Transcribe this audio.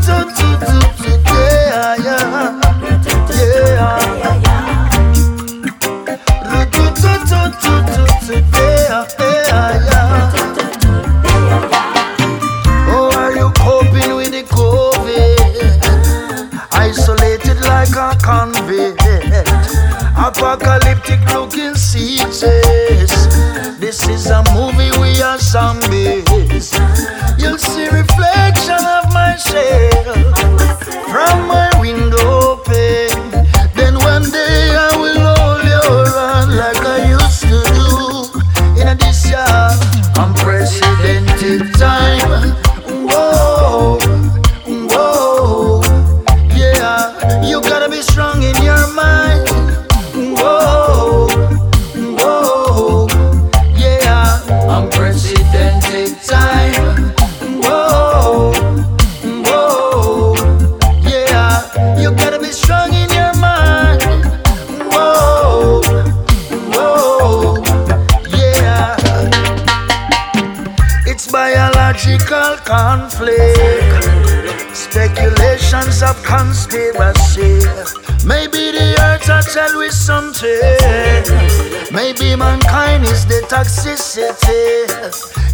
Oh, are you coping with the COVID? Isolated like a convict. Apocalyptic looking seats. This is a movie, we are zombies. You'll see reflection of myself from my window pane. Then one day I will hold your hand like I used to do. In this year, unprecedented time. Whoa, whoa, yeah. You gotta be strong in your mind. Whoa, whoa, yeah. Unprecedented time. Whoa, whoa, yeah. You gotta be strong in your mind. Whoa, whoa, yeah. It's biological conflict, speculations of conspiracy. Maybe the earth will tell we something. Maybe mankind is the toxicity.